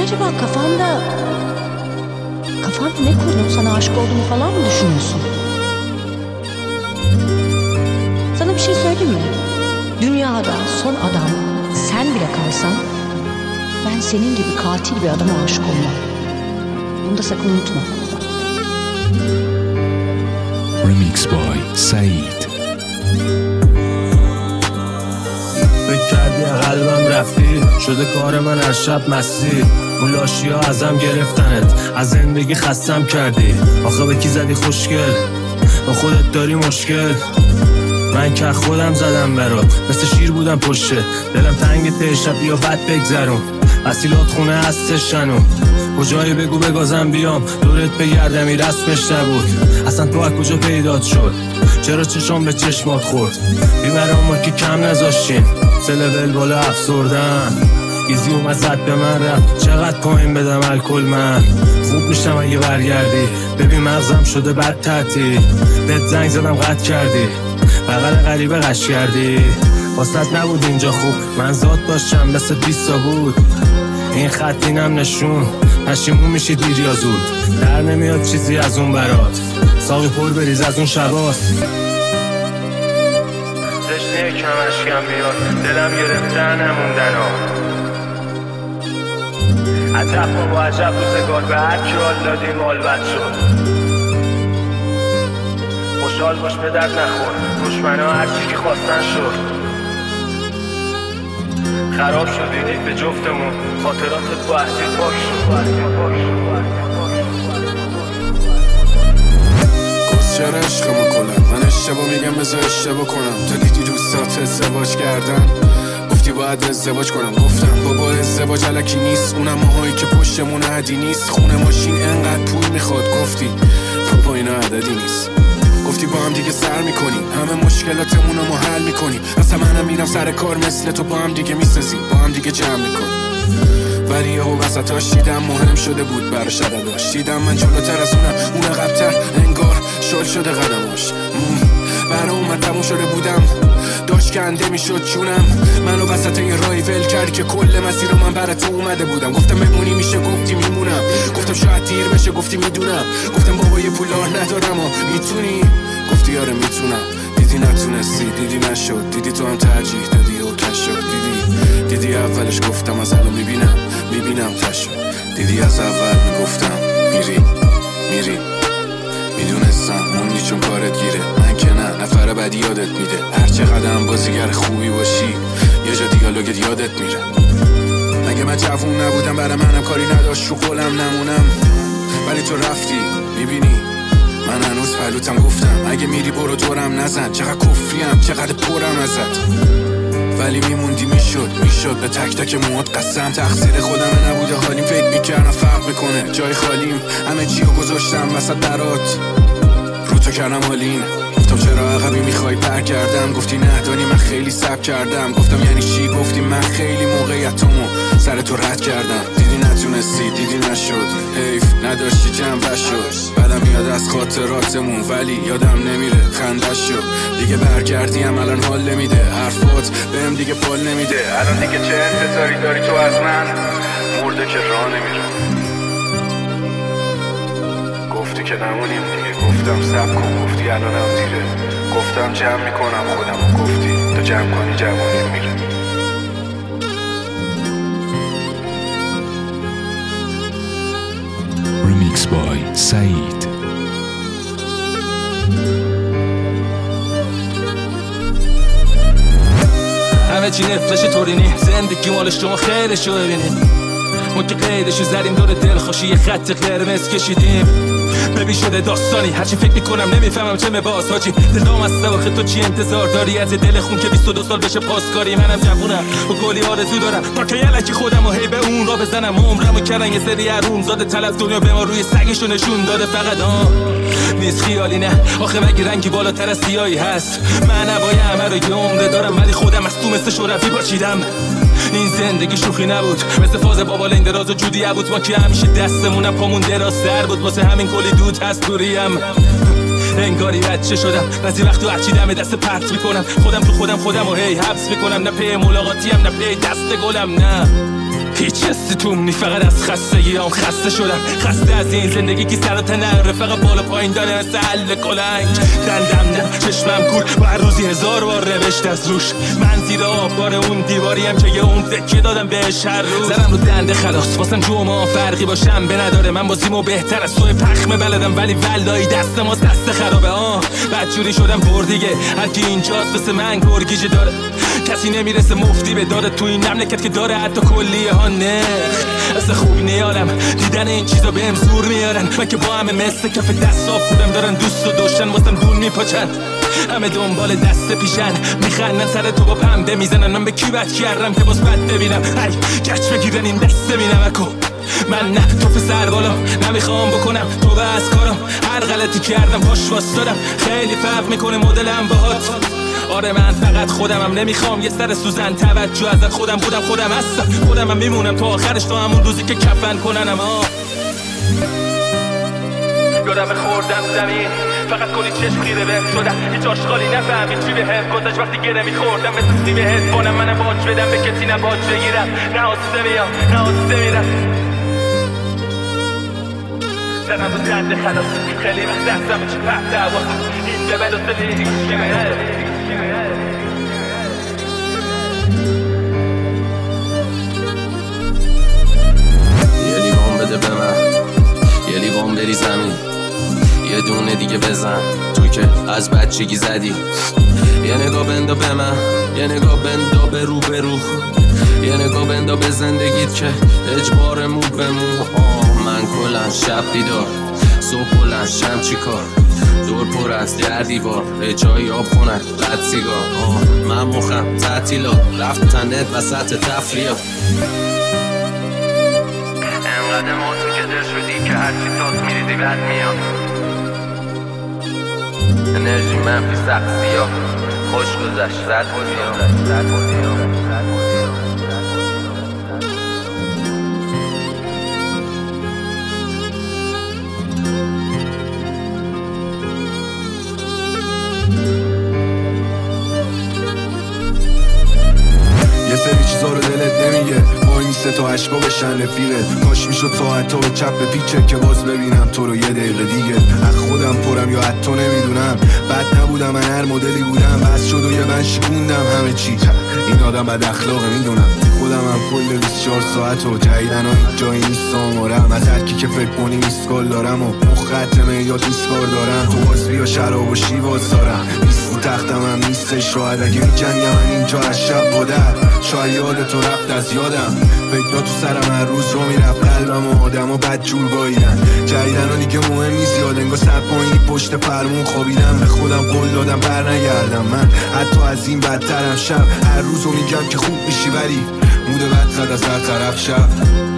acaba kafanda ne kurdun? Sana aşık olduğunu falan mı düşünüyorsun? Sana bir şey söyleyeyim mi? Dünyada son adam sen bile kalsan ben senin gibi katil bir adama aşık olmam. Bunu da sakın unutma. Remix boy Said. فکر کردی قلبم رفتی شده کار من هر شب مستی اون لاشی ها ازم گرفتنت از زندگی خستم کردی آخه به کی زدی خوشگل با خودت داری مشکل من که خودم زدم برات مثل شیر بودم پشته دلم تنگ ته شب یا بد بگذرم وسیلات خونه هستش شنو کجایی بگو بگازم بیام دورت بگردمی رسمش نبود اصلا تو از کجا پیدات شد چرا چشام به چشمات خورد بیمران ما که کم نذاشتیم سلول بالا افسردن ایزی اومد زد به من رفت چقدر پایین بدم الکل من خوب میشم اگه برگردی ببین مغزم شده بد تعطیل بهت زنگ زدم قطع کردی بغل غریبه قش کردی واسط نبود اینجا خوب من ذات داشتم مثل 20 بود این خط اینم نشون پشیمون میشی دیر یا زود در نمیاد چیزی از اون برات ساقی پر بریز از اون شباست تشنه کمش کم بیاد دلم گرفته نموندن ها عجب با عجب روزگار به هر کی حال دادیم حال بد شد خوشحال باش به درد نخور دشمنا هر چی که خواستن شد خراب شدی به جفتمون خاطراتت با اسید پاک گفت چرا عشقمو کنم من اشتباه میگم بذار اشتباه کنم تو دیدی دوستات ازدواج کردن گفتی باید ازدواج کنم گفتم بابا ازدواج الکی نیست اونم ماهایی که پشتمون عدی نیست خونه ماشین انقدر پول میخواد گفتی بابا اینا عددی نیست گفتی با هم دیگه سر میکنیم همه مشکلاتمون رو حل میکنیم اصلا منم میرم سر کار مثل تو با هم دیگه میسازیم با هم دیگه جمع میکنیم ولی یهو وسطاش دیدم مهم شده بود براش عدداش دیدم من جلوتر از اون عقب‌تر انگار شل شده قدماش برا اومد تموم شده بودم داشت کنده میشد جونم منو وسط این راهی ول کردی که کل مسیر رو من برا تو اومده بودم گفتم بمونی میشه گفتی میمونم گفتم شاید دیر بشه گفتی میدونم گفتم بابا یه پولار ندارم و میتونی گفتی آره میتونم دیدی نتونستی دیدی نشد دیدی تو هم ترجیح دادی و کش شد دیدی اولش گفتم از الان میبینم تشو دیدی از اول میگفتم میری میدونستم موندی چون کارت گیره من که نه نفر بعدی یادت میده هر چقدر بازیگر خوبی باشی یه جا دیالوگت یادت میره مگه من جوون نبودم برای منم کاری نداشت رو قولم نمونم ولی تو رفتی میبینی من هنوز پلوتم گفتم اگه میری برو دورم نزن چقدر کفریم چقدر پرم ازت ولی میموندی میشد به تک تک موت قسم تقصیر خودم نبوده حالیم فکر میکردم فرق میکنه جای خالیم همه چی رو گذاشتم وسط درات رو تو کردم حالین گفتم چرا عقبی میخوای برگردم گفتی نه دانی من خیلی صبر کردم گفتم یعنی چی گفتی من خیلی موقعیتمو سر تو رد کردم دیدی نتونستی دیدی نشد حیف نداشتی جنبه شد بعدم یاد از خاطراتمون ولی یادم نمیره خنده شد دیگه برگردیم الان حال نمیده حرفات بهم دیگه پال نمیده الان دیگه چه انتظاری داری تو از من مرده که راه نمیره گفتی که نمونیم دیگه گفتم صبر کن گفتی الانم دیره گفتم جمع میکنم خودم گفتی تو جمع کنی جوانی میره Remix boy Said. همه چی نفلش طورینی زندگی مال شما خیلی شو ببینید ما که قیدشو زدیم دور دلخوشی یه خط قرمز کشیدیم ببین شده داستانی هرچی فکر میکنم نمیفهمم چه مباس حاجی دلام از سواخه تو چی انتظار داری از دل خون که 22 سال بشه پاسکاری منم جوونم و کلی آرزو دارم تا که یلکی خودم و هی به اون را بزنم عمرمو کردن یه سری حروم زاده تل از دنیا به ما روی سگشو نشون داده فقط نیست خیالی نه آخه مگه رنگی بالاتر از سیاهی هست من هوای همه رو یه عمره دارم ولی خودم از تو مثل شرفی پاچیدم این زندگی شوخی نبود مثل فاز بابا لنگ دراز و جودی بود ما که همیشه دستمونم پامون دراستر بود واسه همین کلی دود هست دوریم انگاری بچه شدم بعضی وقت تو هرچی دم دست پرت میکنم خودم تو خودم و هی حبس میکنم نه پی ملاقاتیم نه پی دست گلم نه هیچ حسی توم نی، فقط از خستگی هم خسته شدم. خسته از این زندگی که سر و ته نره، فقط بالا پایین داره مثل حل کلنگ. دندم نه چشمم کور و هر روزی 1000 بار نوشت از روش. من زیر آبار اون دیواریم که یه اون تکیه دادم بهش هر روز. زرم رو دنده خلاص واسم جمعه فرقی باشم به نداره. من بازیمو بهتر از توی پخمه بلدم، ولی ولایی دست ما دست خرابه. بدجوری شدم بردیگه، هر کی اینجاست مثل من گرگیجه داره. کسی نمیرسه مفتی به داره تو این مملکت که داره حتی کلیه ها نه. اصلا خوبی نیارم دیدن این چیزا بهم زور میارن. من که با همه مثل کف دست بودم، دارن دوست و دشتن واسم دون میپاچن. همه دنبال دست پیشن میخندن سر تو با پنبه میزنن. من به کی بد کردم که باز بد ببینم؟ ای گچ بگیرن این دست بینمکو. من نه تو پسر بالا نمیخوام بکنم تو از کارم. هر غلطی کردم پاش واسدادم. خیلی فرق میکنه مدلم باهات. آره من فقط خودمم، نمیخوام یه سر سوزن توجه ازت. خودم هستم، خودمم میمونم تا آخرش، تا همون روزی که کفن کننم. یادم خوردم زمین فقط کلی چشم خیره بهم شدن. هیچ آشغالی نفهمید چی بهم گذشت وقتی گره میخوردم. مثل سیب هدفونم منم باج بدم به کسی نه باج بگیرم. نه آسته میام نه آسته میرم. زنم رو دنده خلاص خیلی وقت دستم چی پهده واسه این به بد و سلی هیچی یه لیوان بده به من، یه لیوان بری زمین، یه دونه دیگه بزن تو که از بچگی زدی. یه نگاه بندا به من، یه نگاه بندا به رو به رو، یه نگاه بندا به زندگیت که اجبار مو به مو. من کلن شب بیدار، صبح بلند شم چی کار، دور پر از در دیوار، جایی آب خونن قد سیگار. من مخم تعطیلات رفتن نت وسط تفریات. انقدر ما تو که دل شدی که هرچی تاس میریزی بد میاد. انرژی منفی سقسی ها خوش گذشت رد بودی ها. یه سری چیزا رو دلت نمیگه، وای میسته تا عشقا بشن رفیقت. کاش میشد ساعت تا به چپ پیچه که باز ببینم تو رو یه دقیقه دیگه. از خودم پرم یا حتی نمیدونم، بد نبودم من هر مدلی بودم. بس شد و یه من شکوندم همه چی. این آدم بد اخلاقه میدونم، خودم هم کل 24 ساعت و جدیدن ها هیچ جایی نیست آمارم. از هر کی که فکر کنی میسکال دارم و مخطمه یا دیسکار دارم. تو باز بیا شراب و شیواز دارم، نیستی تختم هم نیستش راحت. اگه میکنیم من اینجا از شب بودر، شاید یاد تو رفت از یادم. فکرها تو سرم هر روز رو میرفت قلبم و آدم و بد جور باییدن. جدیدن ها دیگه مهم نیست یاد انگاه سر پایینی پشت فرمون خوابیدم. به خودم قول دادم بر نگردم، من حتی از این بدترم. شب هر روز رو میگم که خوب میشی ولی موده بد زد از هر طرف. شب